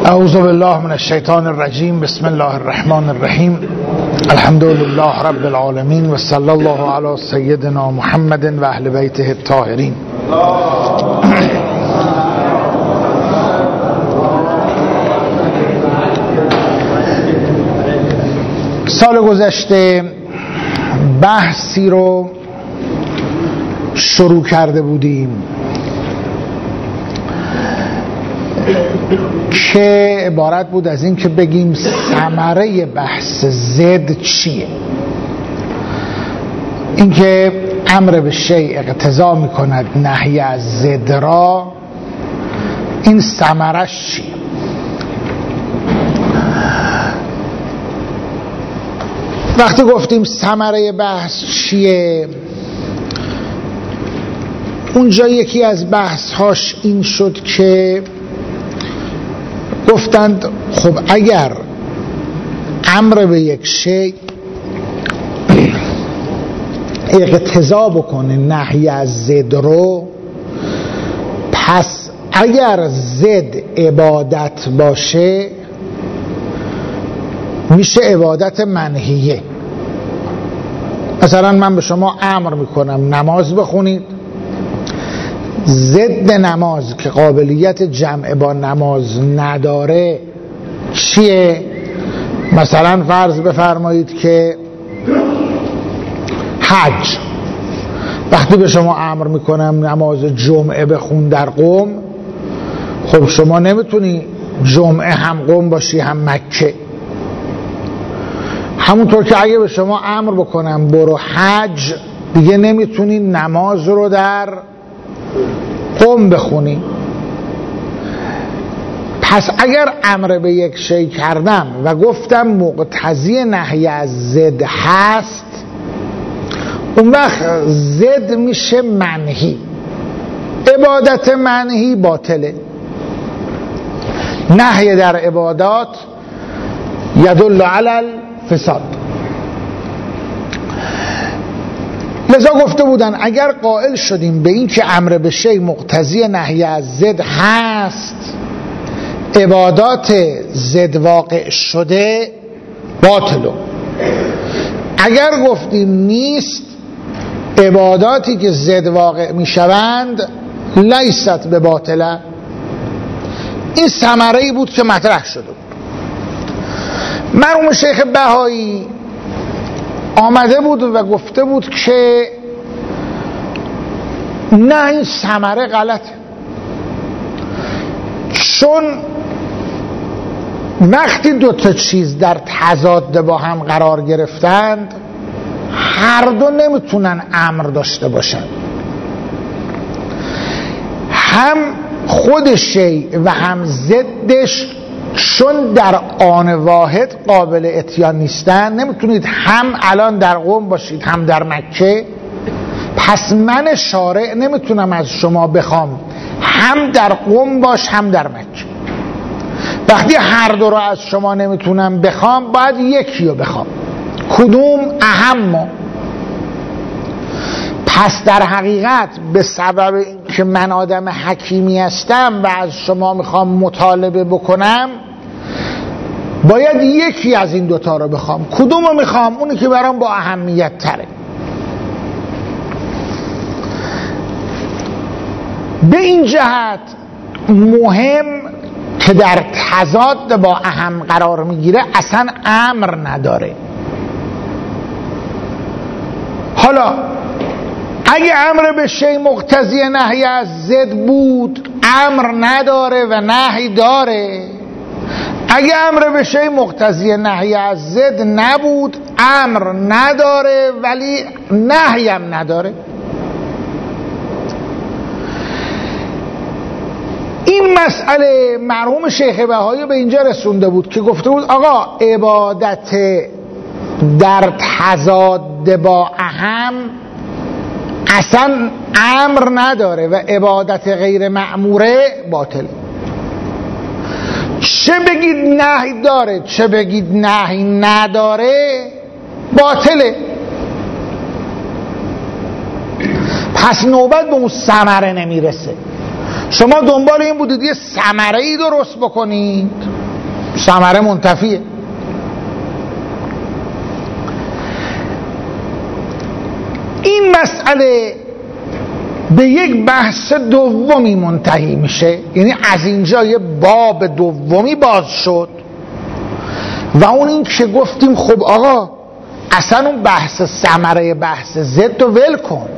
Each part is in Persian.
اعوذ بالله من الشیطان الرجیم. بسم الله الرحمن الرحیم. الحمد لله رب العالمین و صلی الله علی سیدنا محمد و اهل بیته الطاهرین. سال گذشته بحثی رو شروع کرده بودیم که عبارت بود از این که بگیم ثمره بحث ضد چیه. اینکه امر به شیء اقتضا میکند نهی از ضد را، این ثمرش چیه؟ وقتی گفتیم ثمره بحث چیه، اونجا یکی از بحث‌هاش این شد که گفتند خب اگر امر به یک شیء اقتضا بکنه نهی از ضد رو، پس اگر ضد عبادت باشه میشه عبادت منهیه. مثلا من به شما امر میکنم نماز بخونید، ضد نماز که قابلیت جمع با نماز نداره چیه؟ مثلا فرض بفرمایید که حج، وقتی به شما امر میکنم نماز جمعه بخون در قم، خب شما نمیتونی جمعه هم قم باشی هم مکه. همونطور که اگه به شما امر بکنم برو حج، دیگه نمیتونی نماز رو در قم بخونی. پس اگر امر به یک شیء کردم و گفتم مقتضی نهی از ضد هست، اون وقت ضد میشه منهی، عبادت منهی باطله. نهی در عبادات یدل علی الفساد. لذا گفته بودن اگر قائل شدیم به این که امر به شیء مقتضی نهی از ضد هست، عبادات ضد واقع شده باطلو. اگر گفتیم نیست، عباداتی که ضد واقع می شوند لیست به باطله. این ثمره‌ای بود که مطرح شده بود. مرحوم شیخ بهایی آمده بود و گفته بود که نه، این ثمره غلطه، چون وقتی دو تا چیز در تضاد با هم قرار گرفتند، هر دو نمیتونن امر داشته باشن. هم خود شیء و هم ضدش چون در آن واحد قابل اتیان نیستن، نمیتونید هم الان در قم باشید هم در مکه. پس من شارع نمیتونم از شما بخوام هم در قم باش هم در مکه. وقتی هر دو رو از شما نمیتونم بخوام، باید یکی رو بخوام. کدوم؟ اهم. پس در حقیقت به سبب که من آدم حکیمی هستم و از شما میخوام مطالبه بکنم، باید یکی از این دوتا رو بخوام. کدوم رو میخوام؟ اونی که برام با اهمیت تره. به این جهت مهم که در تضاد با اهم قرار میگیره اصلا امر نداره. حالا اگه امر به شیء مقتضی نهی از ضد بود، امر نداره و نهی داره. اگه امر به شیء مقتضی نهی از ضد نبود، امر نداره ولی نهی هم نداره. این مسئله مرحوم شیخ بهایی به اینجا رسونده بود که گفته بود آقا عبادت در تضاد با اهم اصلا امر نداره و عبادت غیر مأموره باطله. چه بگید نهی داره چه بگید نهی نداره باطله. پس نوبت به اون ثمره نمیرسه. شما دنبال این بودید یه ثمره‌ای درست بکنید، ثمره منتفیه. این مسئله به یک بحث دومی منتهی میشه، یعنی از اینجا یه باب دومی باز شد و اون این که گفتیم خب آقا اصلا اون بحث ثمره بحث ضد رو ول کن،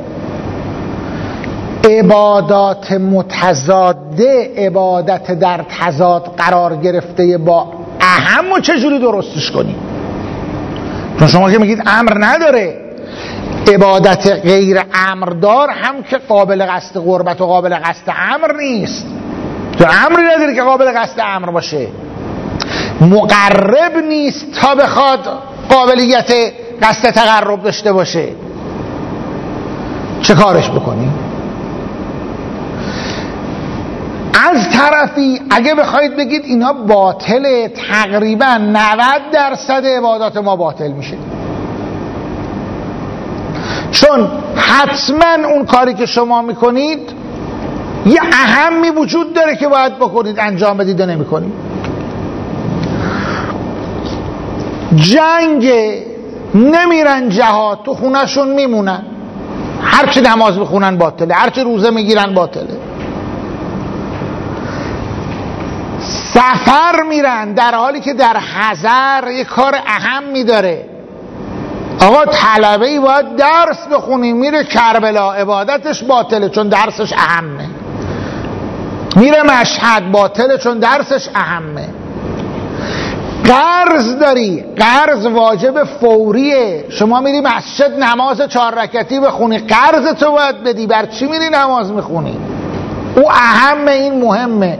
عبادات متضاده، عبادت در تضاد قرار گرفته با اهم و چجوری درستش کنی؟ چون شما که میگید امر نداره، عبادت غیر امردار هم که قابل قصد قربت و قابل قصد امر نیست. تو امری نداری که قابل قصد امر باشه، مقرب نیست تا بخواد قابلیت قصد تقرب داشته باشه. چه کارش بکنی؟ از طرفی اگه بخواید بگید اینا باطله، تقریبا 90% عبادات ما باطل میشه، چون حتما اون کاری که شما میکنید یه اهمی وجود داره که باید بکنید، انجام بدید و نمیکنید. جنگ نمیرن جهاد، تو خونهشون میمونن، هرچی نماز بخونن باطله، هرچی روزه میگیرن باطله. سفر میرن در حالی که در حضر یه کار اهمی داره. آقا طلبه‌ای باید درس بخونی، میره کربلا، عبادتش باطله چون درسش اهمه. میره مشهد، باطله چون درسش اهمه. قرض داری، قرض واجب فوریه، شما میری مسجد نماز 4 رکعتی بخونی، قرض تو باید بدی، بر چی میری نماز میخونی؟ او اهمه، این مهمه.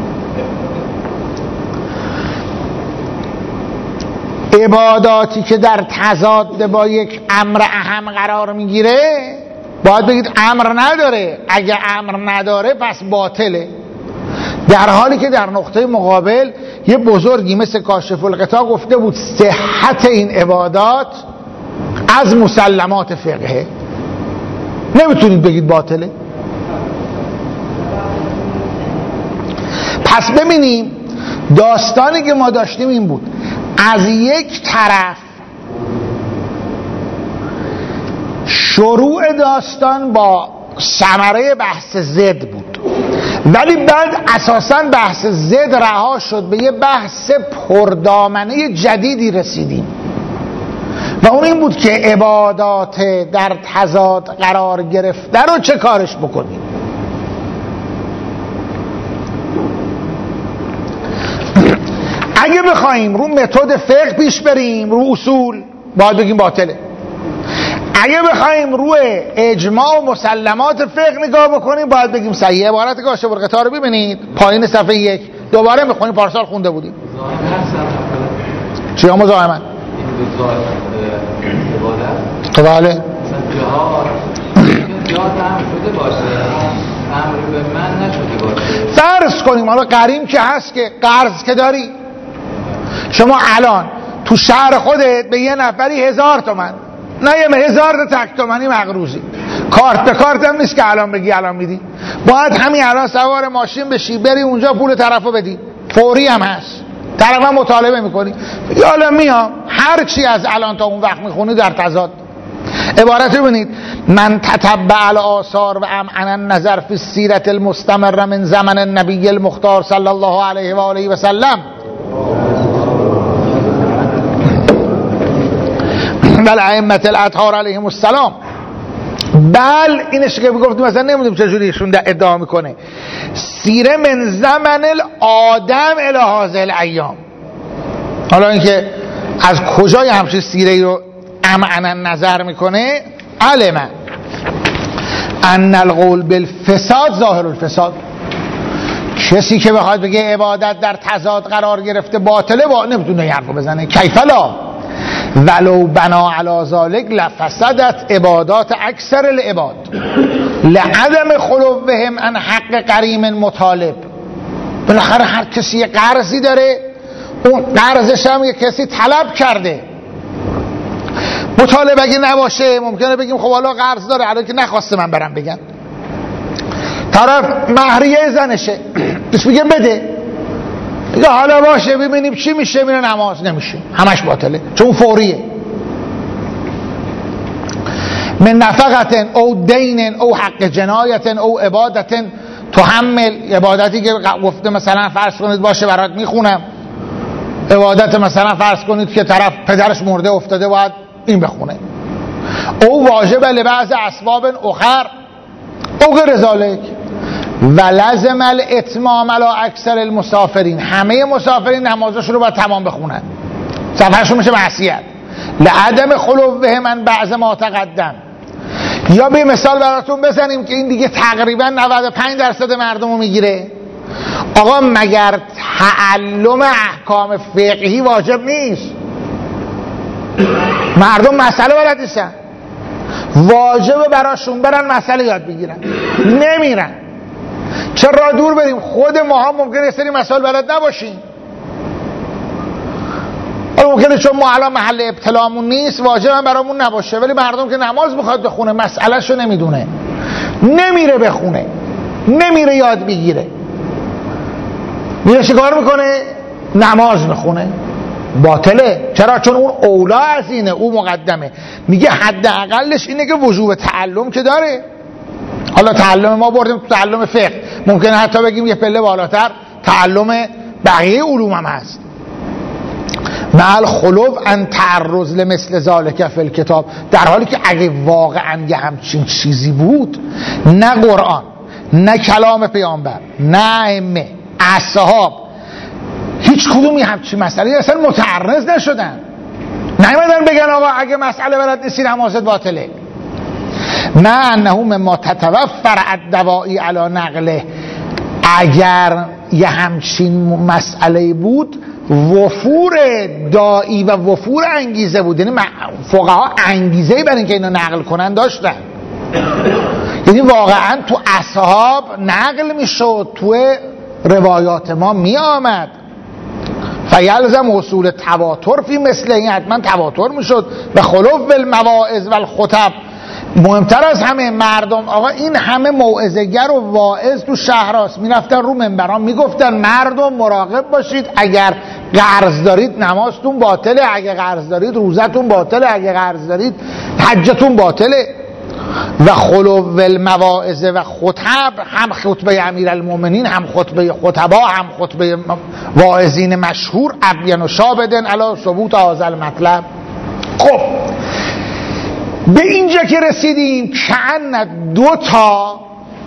عباداتی که در تضاد با یک امر اهم قرار میگیره باید بگید امر نداره، اگه امر نداره پس باطله، در حالی که در نقطه مقابل یه بزرگی مثل کاشف الغطا گفته بود صحت این عبادات از مسلمات فقهه، نمیتونید بگید باطله. پس ببینیم داستانی که ما داشتیم این بود، از یک طرف شروع داستان با ثمره بحث ضد بود، ولی بعد اساساً بحث ضد رها شد، به یه بحث پردامنه جدیدی رسیدیم و اون این بود که عبادات در تضاد قرار گرفته رو چه کارش بکنیم. اگه بخوایم رو متد فقه پیش بریم، رو اصول، باید بگیم باطله. اگه بخوایم روی اجماع و مسلمات فقه نگاه بکنیم باید بگیم صحیح. عبارت کاشف الغطا رو ببینید پایین صفحه 1، دوباره میخونیم، پارسال خونده بودیم. چی هم مزاحمن؟ بله جهاد هم شده باشه، امر به من نشده باشه. فرض کنیم حالا غریم که هست که قرض که داری، شما الان تو شهر خودت به یه نفری 1000 تومن، نه یه 1000 تک تومنی مقروضی، کارت به کارت هم نیست که الان بگی الان میدی، باید همین الان سوار ماشین بشی بری اونجا پول طرفو بدی، فوری هم هست، طرف هم مطالبه میکنی یا الان میام، هر چی از الان تا اون وقت میخونی در تضاد. عبارت رو ببینید، من تتبع الاثار و امعن النظر فی السیرة المستمر من زمن النبی المختار صلی الله علیه و آله و سلم بل ائمة الاطهار علیهم السلام. بل اینش که گفتیم مثلا نمیدونم چجوری ایشون ادعا میکنه، سیره من زمن الآدم الی هذه الایام. حالا اینکه از کجای همچین سیره رو امعنا نظر میکنه، علم ان القول بالفساد ظاهر الفساد. کسی که بخواد بگه عبادت در تضاد قرار گرفته باطله، با نمیتونه این حرفو بزنه. کیف لا ولو بنا علی ذلک لفسدت عبادات اکثر العباد لعدم خلوهم عن حق قریم مطالب. بالاخره هر کسی یه قرضی داره، اون قرضش هم یه کسی طلب کرده، مطالب اگه نباشه ممکنه بگیم خب حالا قرض داره، حالا که نخواسته من برم بگم. طرف مهریه زنشه، بهش میگه بده، یا حالا باشه ببینیم چی میشه، میره نماز، نمیشه، همش باطله چون فوریه. من نفقتن او دینن او حق جنایتن او عبادتن تحمل، عبادتی که گفته مثلا فرض کنید باشه برات میخونم، عبادت مثلا فرض کنید که طرف پدرش مرده افتاده باید این بخونه، او واجب لبعض اسباب اخر او غیر ذالک و لازم الاتمام علی اکثر المسافرین، همه مسافرین نمازشون رو باید تمام بخونن، سفرشون میشه معصیت، لعدم خلوه من بعض ما تقدم. یا به مثال براتون بزنیم که این دیگه تقریبا 95% مردم رو میگیره. آقا مگر تعلم احکام فقهی واجب نیست؟ مردم مسئله بلد نیستن، واجبه براشون برن مسئله یاد بگیرن، نمیرن. چرا دور بریم؟ خود ما هم ممکنه سری مسائل بلد نباشیم، ممکنه چون ما الان محل ابتلامون نیست واجب هم برامون نباشه، ولی مردم که نماز میخواد بخونه مسئله شو نمیدونه، نمیره بخونه، نمیره یاد بگیره، میره چیکار میکنه؟ نماز میخونه، باطله. چرا؟ چون اون اولا از اینه، اون مقدمه. میگه حداقلش اینه که وجوب تعلم که داره. حالا تعلم ما بردیم تو تعلم فقه، ممکنه حتی بگیم یه پله بالاتر تعلم بقیه علوم هم هست. مع الخلو ان تعرض لمثل ذالک فی الکتاب، در حالی که اگه واقعا یه همچین چیزی بود، نه قرآن، نه کلام پیامبر، نه ائمه، اصحاب، هیچ کدومی همچین مسئله اصلا متعرض نشدن، نیومدن بگن آقا اگه مسئله بلد نیستی نمازت باطله. نه انه مما تتوفر الدواعی علی نقله، اگر یه همچین مسئله بود وفور داعی و وفور انگیزه بود، یعنی فقها انگیزه‌ای برای اینکه اینو نقل کنن داشتن، یعنی واقعا تو اصحاب نقل میشد، تو روایات ما می آمد. فیلزم اصول تواتر فی مثل این، حتما تواتر میشد به خلوف المواعظ و الخطب. مهمتر از همه مردم، آقا این همه موعظه‌گر و واعظ تو شهراست، میرفتن رو منبران میگفتن مردم مراقب باشید، اگر قرض دارید نمازتون باطله، اگه قرض دارید روزتون باطله، اگه قرض دارید حجتون باطله. و خلو المواعظ و خطب، هم خطبه امیرالمومنین، هم خطبه خطبا، هم خطبه واعظین مشهور، ابین و شابدن علی ثبوت هذا المطلب. خب به اینجا که رسیدیم کأن دو تا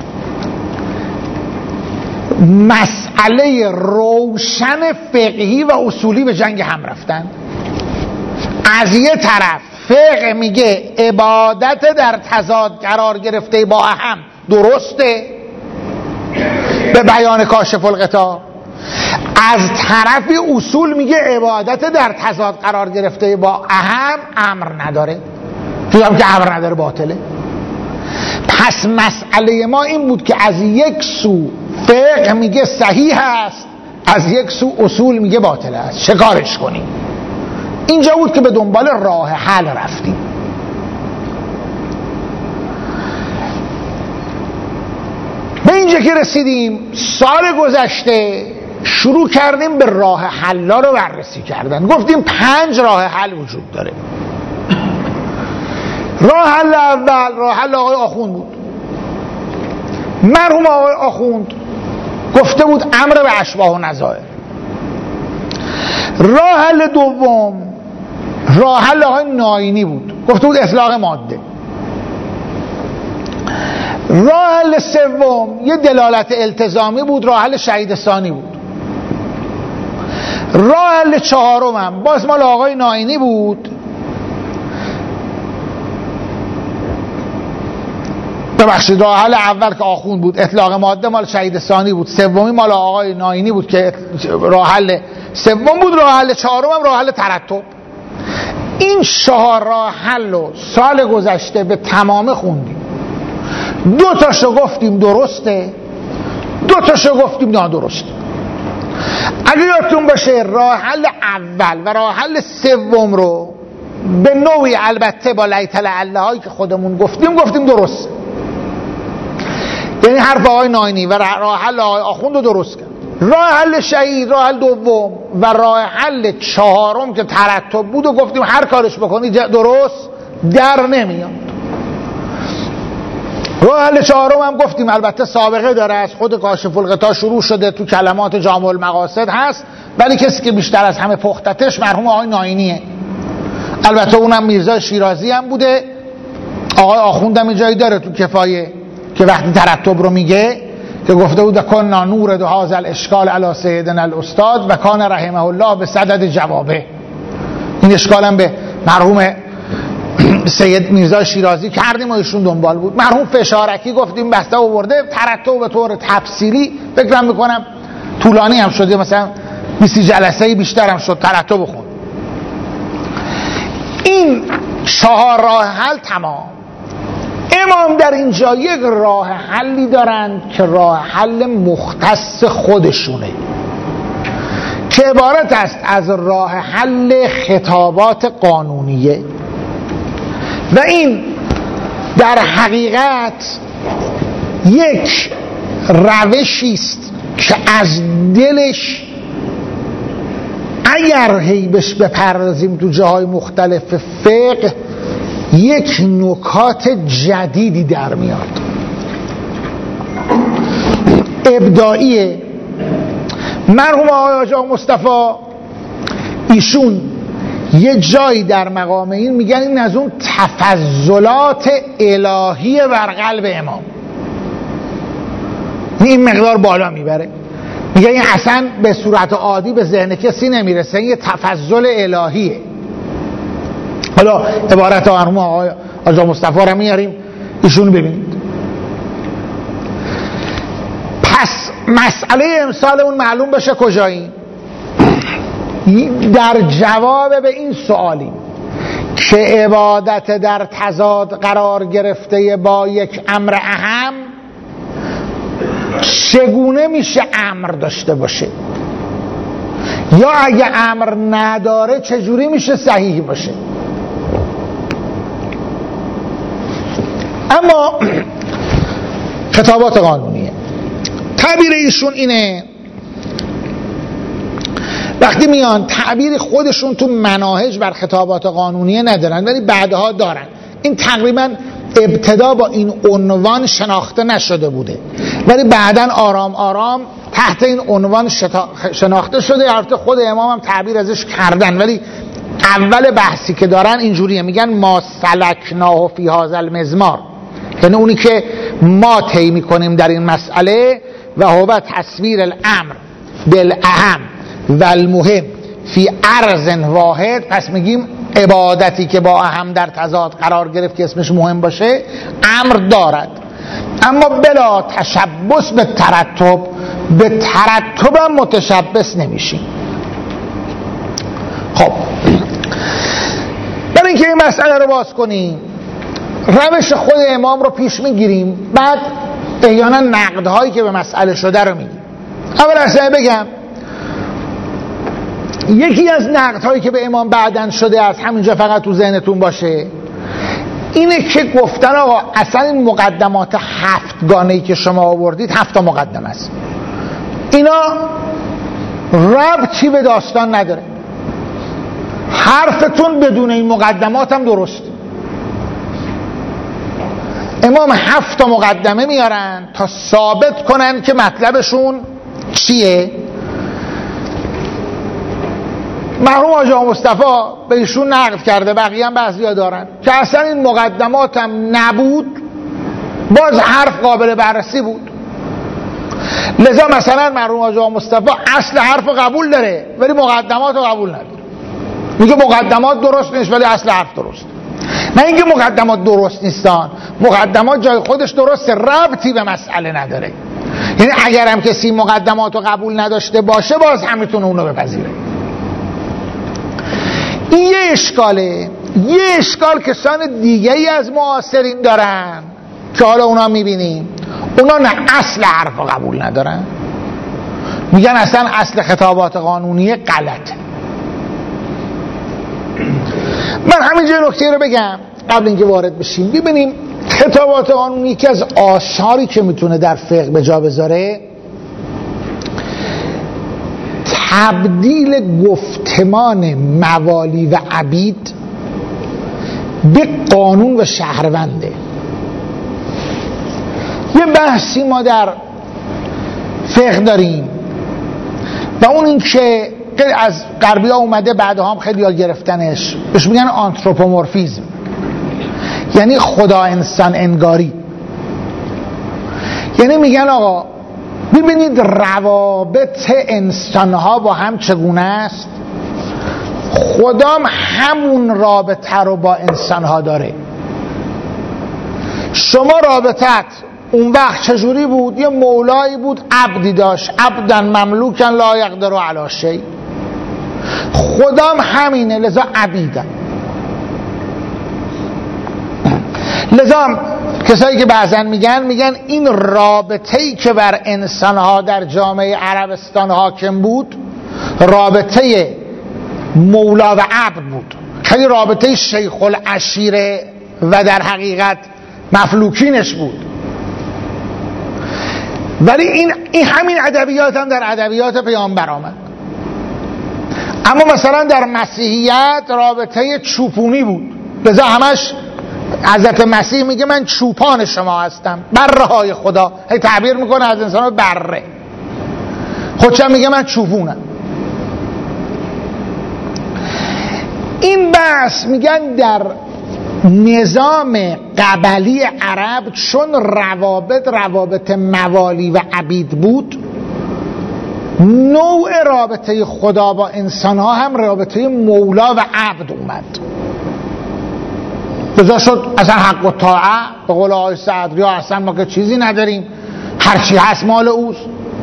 مسئله روشن فقهی و اصولی به جنگ هم رفتن. از یه طرف فقه میگه عبادت در تضاد قرار گرفته با اهم درسته به بیان کاشف الغطا، از طرف اصول میگه عبادت در تضاد قرار گرفته با اهم امر نداره، توی هم که امر نداره باطله. پس مسئله ما این بود که از یک سو فقه میگه صحیح است، از یک سو اصول میگه باطل است، چه کارش کنیم؟ اینجا بود که به دنبال راه حل رفتیم. به اینجا که رسیدیم سال گذشته شروع کردیم به راه حلا رو بررسی کردن. گفتیم 5 راه حل وجود داره. راه حل اول راه حل آقای آخوند بود. مرحوم آقای آخوند گفته بود امر به اشباح و نظائر. راه حل دوم راه حل آقای ناینی بود، گفته بود اطلاق ماده. راه حل سوم یه دلالت التزامی بود، راه حل شهید ثانی بود. راه حل چهارم هم باز مال آقای ناینی بود، ببخشید راه حل اول که آخوند بود اطلاق ماده مال شهید ثانی بود، سومی مال آقای ناینی بود که راه حل سوم بود، راه حل چهارم هم راه حل ترتب. این 4 راه حل رو سال گذشته به تمام خوندیم. 2 تاشو گفتیم درسته، 2 تاشو گفتیم نادرسته. اگه یادتون باشه راه حل اول و راه حل سوم رو به نوعی البته با لیت لعله هایی که خودمون گفتیم درسته، یعنی حرف آقای ناینی و راه حل آقای آخوند رو درست کرد. راه حل شهید، راه حل دوم و راه حل چهارم که ترتب بود و گفتیم هر کارش بکنی درست در نمیاد. راه حل چهارم هم گفتیم البته سابقه داره، از خود کاشف الغطا شروع شده، تو کلمات جامع المقاصد هست، ولی کسی که بیشتر از همه پختتش مرحوم آقای ناینیه. البته اونم میرزا شیرازی هم بوده. آقای آخوندم جایی داره تو کفایه که وقتی ترتب رو میگه که گفته بود کنا نور دو هذا الاشکال علی سیدنا الاستاد و کان رحمه الله به صدد جوابه. این اشکالم به مرحوم سید میرزا شیرازی کردیم و ایشون دنبال بود. مرحوم فشارکی گفتیم بسته آورده ترتب به طور تفصیلی، فکرم میکنم طولانی هم شده، مثلا 20 جلسه بیشتر هم شد ترتب خون. این 4 راه حل تمام. امام در اینجا یک راه حلی دارند که راه حل مختص خودشونه که عبارت است از راه حل خطابات قانونیه و این در حقیقت یک روشی است که از دلش اگر هیبش بپردازیم تو جاهای مختلف فقه یک نکات جدیدی در میاد. ابداعیه. مرحوم آقای آقا مصطفی ایشون یه جایی در مقام این میگن این از اون تفضلات الهی بر قلب امام، این مقدار بالا میبره، میگه این اصلا به صورت عادی به ذهن کسی نمیرسه، این یه تفضل الهیه. حالا عبارت مرحوم آقای آقا مصطفی رو میاریم ایشون ببینید. پس مسئله امسال اون معلوم بشه کجایی؟ در جواب به این سوالی که عبادت در تضاد قرار گرفته با یک امر اهم چگونه میشه امر داشته باشه، یا اگه امر نداره چجوری میشه صحیح باشه. اما خطابات قانونیه تعبیر ایشون اینه، وقتی میان تعبیر خودشون تو مناهج بر خطابات قانونیه ندارن ولی بعدها دارن. این تقریبا ابتدا با این عنوان شناخته نشده بوده ولی بعداً آرام آرام تحت این عنوان شناخته شده. البته خود امام هم تعبیر ازش کردن ولی اول بحثی که دارن اینجوریه، میگن ما سلکناه فی هذا المزمار، یعنی اونی که ما طی میکنیم در این مسئله و هو تصویر الامر بالاهم و المهم فی عرض واحد. پس میگیم عبادتی که با اهم در تضاد قرار گرفت که اسمش مهم باشه امر دارد، اما بلا تشبث به ترتب، به ترتب هم متشبث نمیشیم. خب برای اینکه این مسئله رو باز کنیم روش خود امام رو پیش میگیریم، بعد احیانا نقدهایی که به مسئله شده رو میگیم. اول از همه بگم یکی از نقدهایی که به امام بعدن شده از همینجا فقط تو ذهنتون باشه اینه که گفتن آقا اصلا این مقدمات 7 گانه‌ای که شما آوردید 7 تا مقدمه است، اینا ربطی به داستان نداره، حرفتون بدون این مقدمات هم درسته. امام 7 تا مقدمه میارن تا ثابت کنن که مطلبشون چیه. مرحوم آقا مصطفی به ایشون نقد کرده، بقیه هم بعضیا دارن که اصلا این مقدمات هم نبود باز حرف قابل بررسی بود. لذا مثلا مرحوم آقا مصطفی اصل حرف قبول داره ولی مقدمات رو قبول نداره، میگه مقدمات درست نیست ولی اصل حرف درست. نه اینکه مقدمات درست نیستان، مقدمات جای خودش درسته، ربطی به مسئله نداره. یعنی اگر هم کسی مقدمات رو قبول نداشته باشه باز هم میتونه اونو بپذیره. این یه اشکاله. یه اشکال کسان دیگه ای از معاصرین دارن که حالا اونا میبینیم، اونا نه اصل حرف رو قبول ندارن، میگن اصلا اصل خطابات قانونی غلطه. من همینجا نکته رو بگم قبل اینکه وارد بشیم. ببینیم خطابات قانونی که از آثاری که میتونه در فقه به جا بذاره تبدیل گفتمان موالی و عبید به قانون و شهرونده. یه بحثی ما در فقه داریم و اون این که از غربی ها اومده، بعدها هم خیلی ها گرفتنش، بهش میگن آنتروپومورفیزم، یعنی خدا انسان انگاری. یعنی میگن آقا ببینید روابط انسان ها با هم چگونه است، خدام همون رابطه رو با انسان ها داره. شما رابطت اون وقت چجوری بود؟ یه مولایی بود، عبدی داشت، عبدن مملوکن لا یقدر علی شیء. خدام همینه، لذا عبیدن. لذا کسایی که بعضن میگن این رابطه‌ای که بر انسانها در جامعه عربستان حاکم بود رابطه مولا و عبد بود، خیلی رابطه شیخ العشیره و در حقیقت مفلوکینش بود. ولی این همین ادبیات هم در ادبیات پیامبر آمد. اما مثلا در مسیحیت رابطه چوپونی بود، لذا همش حضرت مسیح میگه من چوپان شما هستم، بره های خدا، هی تعبیر میکنه از انسان بره، خودشم میگه من چوپونم. این بحث میگن در نظام قبلی عرب چون روابط موالی و عبید بود، نوع رابطه خدا با انسان ها هم رابطه مولا و عبد اومد. بذار شد اصلا حق و طاعه، به قول آقای صدری ها اصلا ما که چیزی نداریم، هرچی هست مال اوست.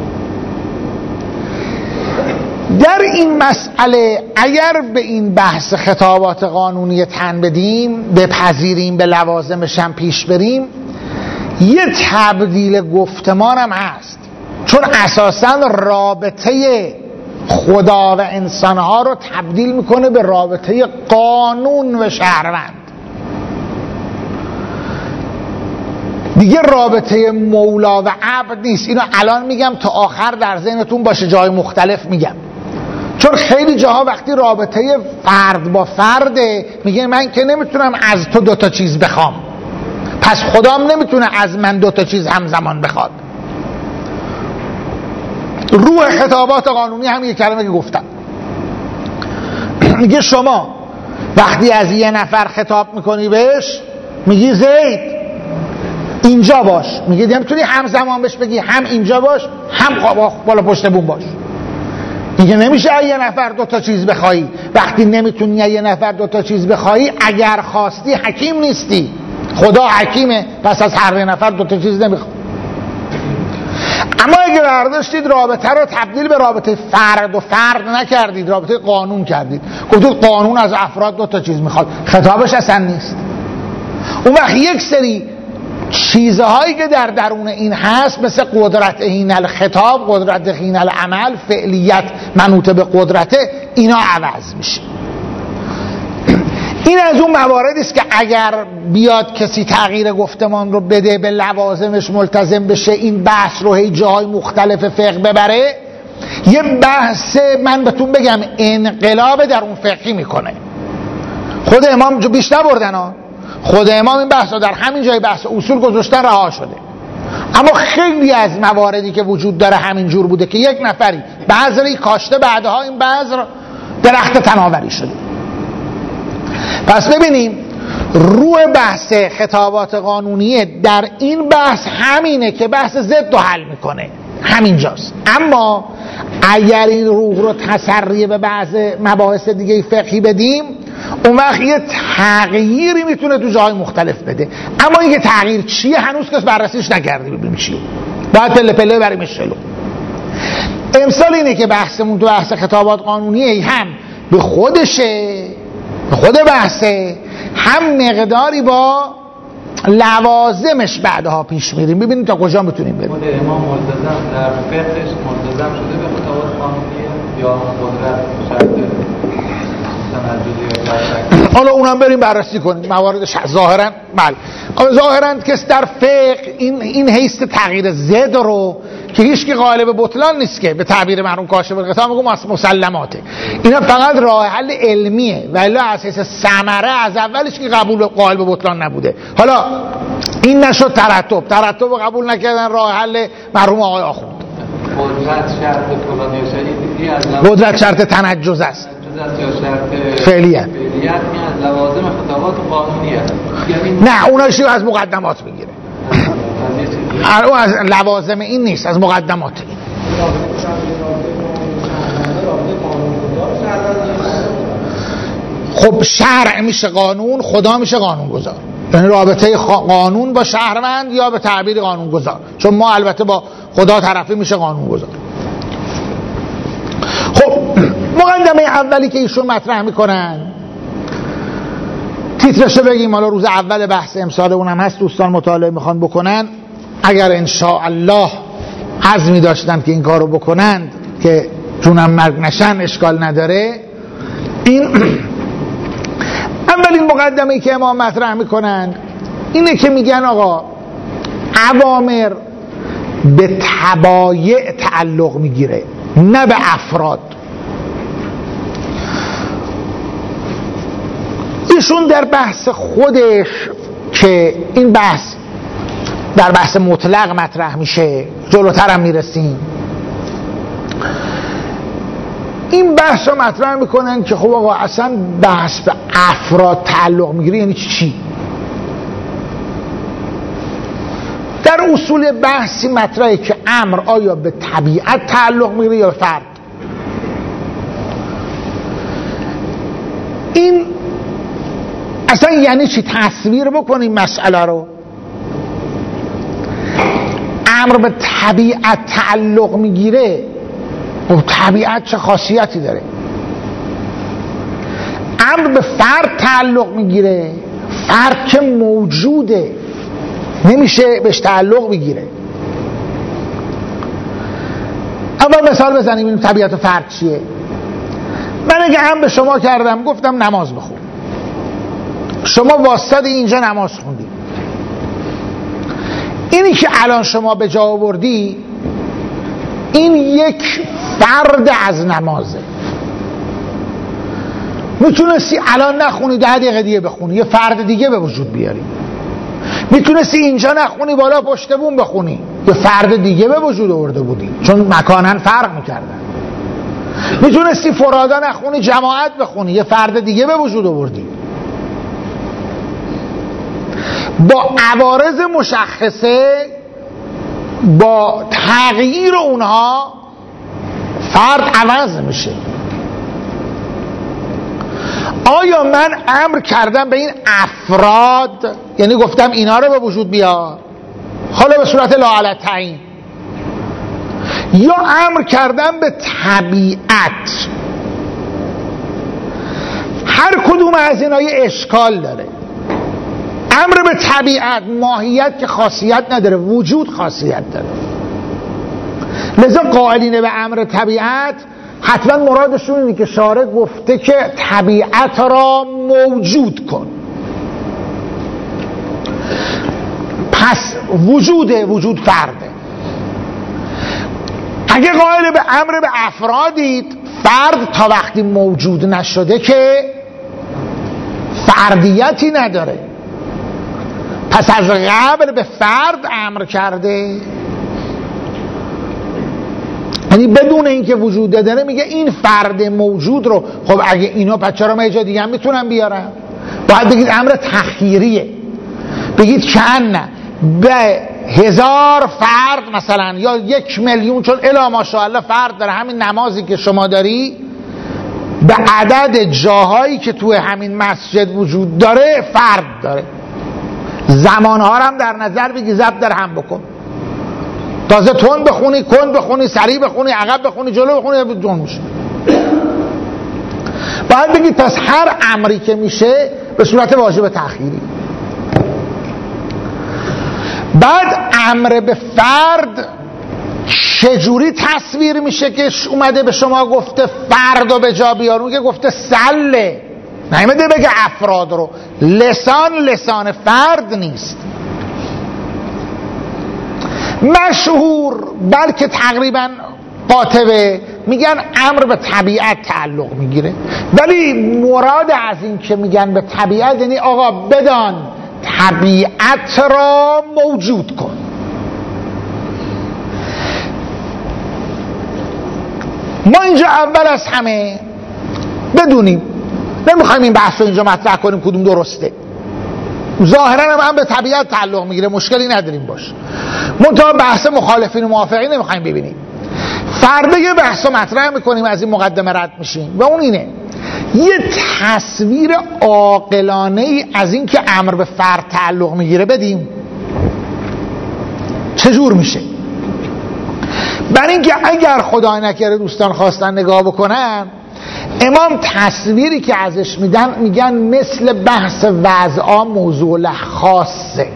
در این مسئله اگر به این بحث خطابات قانونی تن بدیم، بپذیریم، به لوازمش هم پیش بریم، یه تبدیل گفتمان هم هست، چون اساساً رابطه خدا و انسانها رو تبدیل میکنه به رابطه قانون و شهروند. دیگه رابطه مولا و عبد نیست. اینو الان میگم تا آخر در ذهنتون باشه، جای مختلف میگم، چون خیلی جاها وقتی رابطه فرد با فرده میگه من که نمیتونم از تو دوتا چیز بخوام، پس خدام نمیتونه از من دوتا چیز همزمان بخواد. روح خطابات قانونی هم یه کلمه که گفتم، میگه شما وقتی از یه نفر خطاب میکنی بهش میگی زید اینجا باش، میگه نمیتونی همزمان بهش بگی هم اینجا باش هم بالا پشت بوم باش. میگه نمیشه یه نفر دوتا چیز بخوایی. وقتی نمیتونی یه نفر دوتا چیز بخوایی، اگر خواستی حکیم نیستی، خدا حکیمه، پس از هر یه نفر دوتا چیز نمیخواد. اما اگه برداشتید رابطه رو تبدیل به رابطه فرد و فرد نکردید، رابطه قانون کردید، گفتید قانون از افراد دوتا چیز میخواد، خطابش اصلا نیست. اون وقت یک سری چیزهایی که در درون این هست، مثل قدرت حین الخطاب، قدرت حین العمل، فعلیت منوط به قدرته، اینا عوض میشه. این از اون مواردی است که اگر بیاد کسی تغییر گفتمان رو بده، به لوازمش ملتزم بشه، این بحث رو هی جای مختلف فقه ببره، یه بحث من بهتون بگم انقلاب در اون فقهی میکنه. خود امام بیشتر بردن ها، خود امام این بحث رو در همین جای بحث اصول گذاشتن، رها شده. اما خیلی از مواردی که وجود داره همین جور بوده که یک نفری بذری کاشته، بعدها این بذر درخت تناوری شده. پس ببینیم روح بحث خطابات قانونی در این بحث همینه که بحث ضد رو حل میکنه، همینجاست. اما اگر این روح رو تسری به بعض مباحث دیگه فقهی بدیم، اون وقت یه تغییری میتونه تو جای مختلف بده. اما این تغییر چیه هنوز کس بررسیش نکرده، ببینیم چیه، باید پله پله بریمش جلو. امثال اینه که بحثمون تو بحث خطابات قانونی هم به خودشه، به خود بحثه، هم مقداری با لوازمش بعدها پیش میریم، ببینیم تا کجا میتونیم بریم. خود امام ملتزم در فقهش ملتزم شده به خطابات قانونی یا قدرت شرط حالا اونم بریم بررسی کنیم مواردش. ظاهرا بله، ظاهرا کس در فقه این حیث تغییر ضد رو که هیچ کی قائل به بطلان نیست، که به تعبیر مرحوم کاشف الغطا میگم مسلماته. اینا فقط راه حل علمیه، ولی اساس ثمره از اولش که قائل به بطلان نبوده. حالا این نشد ترتب قبول نکردن راه حل مرحوم آقای آخوند. قدرت شرط تنجز است یا شرط فعلیت از لوازم خطابات قانونی است. نه اوناشو از مقدمات میگیره. اون از لوازم این نیست، از مقدمات. خب شرع میشه قانون، خدا میشه قانونگذار. یعنی رابطه قانون با شهروند یا به تعبیر قانونگذار، چون ما البته با خدا طرفی میشه قانونگذار. خب مقدمه اولی که ایشون مطرح میکنن تیترشو بگیم، حالا روز اول بحث امسال اونم هست، دوستان مطالعه میخوان بکنن، اگر انشاءالله عزمی داشتن که این کارو بکنند که جونم مرگ نشن اشکال نداره. این اولین مقدمه‌ای که امام مطرح میکنن اینه که میگن آقا اوامر به تبایع تعلق میگیره نه به افراد. ایشون در بحث خودش که این بحث در بحث مطلق مطرح میشه، جلوتر هم میرسیم، این بحث رو مطرح میکنن که خب آقا اصلا بحث به افراد تعلق میگیره یعنی چی؟ در اصول بحثی مطرحه که امر آیا به طبیعت تعلق میگیره یا فرد. این اصلا یعنی چی؟ تصویر بکنیم مسئله رو. امر به طبیعت تعلق میگیره، و طبیعت چه خاصیتی داره؟ امر به فرد تعلق میگیره، فرد که موجوده نمیشه بهش تعلق بگیره. اول مثال بزنیم این طبیعت فرد چیه. من اگه امر به شما کردم گفتم نماز بخون، شما واسطه اینجا نماز خوندی، اینی که الان شما به جا آوردی این یک فرد از نمازه. میتونستی الان نخونی 10 دقیقه دیگه بخونی، یه فرد دیگه به وجود بیاری. میتونستی اینجا نخونی بالا پشت بوم بخونی، یه فرد دیگه به وجود آورده بودی، چون مکانن فرق میکردن. میتونستی فرادا نخونی جماعت بخونی، یه فرد دیگه به وجود آوردی. با عوارض مشخصه، با تغییر اونها فرد عوض میشه. آیا من امر کردم به این افراد، یعنی گفتم اینا رو به وجود بیار، حالا به صورت لا علی تعیین، یا امر کردم به طبیعت؟ هر کدوم از اینا یه اشکال داره. امر به طبیعت ماهیت که خاصیت نداره، وجود خاصیت داره. لذا قائلین به امر طبیعت حتما مرادشون اینه که شارع گفته که طبیعت را موجود کن. پس وجود فرده. اگه قائل به امر به افرادید، فرد تا وقتی موجود نشده که فردیتی نداره. پس از قبل به فرد امر کرده، یعنی بدون اینکه وجود داره میگه این فرد موجود رو. خب اگه اینا پس چرا من جا دیگه هم میتونم بیارم؟ باید بگید امر تخییریه، بگید که نه به 1000 فرد مثلا یا 1,000,000، چون الا ماشاءالله فرد داره. همین نمازی که شما داری به عدد جاهایی که توی همین مسجد وجود داره فرد داره. زمانها هم در نظر بگی، ضبط در هم بکن. تازه تون بخونی، کند بخونی، سریع بخونی، عقب بخونی، جلو بخونی، جون میشه. باید بگید پس هر امری که میشه به صورت واجب تأخیری. بعد امر به فرد چجوری تصویر میشه که اومده به شما گفته فرد رو به جا بیارون، که گفته سله، نمیده بگه افراد رو. لسان فرد نیست. مشهور بلکه تقریبا قاطبه میگن امر به طبیعت تعلق میگیره، ولی مراد از این که میگن به طبیعت یعنی آقا بدان طبیعت را موجود کن. ما اینجا اول از همه بدونیم، نمیخوایم این بحث رو اینجا مطرح کنیم کدوم درسته، ظاهرا هم به طبیعت تعلق میگیره، مشکلی نداریم باش، منتها بحث مخالفین و موافقین نمیخوایم ببینیم. فردا یه بحث رو مطرح میکنیم، از این مقدمه رد میشیم و اون اینه یه تصویر عاقلانه ای از این که امر به فرد تعلق میگیره بدیم. چجور میشه؟ برای اینکه اگر خدای نکرده دوستان خواستن نگاه بکنن، امام تصویری که ازش میدن میگن مثل بحث وضعا موضوع له خاصه،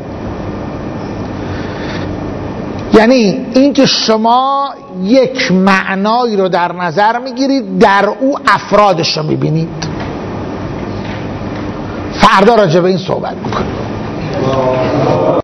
یعنی اینکه شما یک معنایی رو در نظر میگیرید، در او افرادش رو میبینید. فردا راجع به این صحبت میکنیم.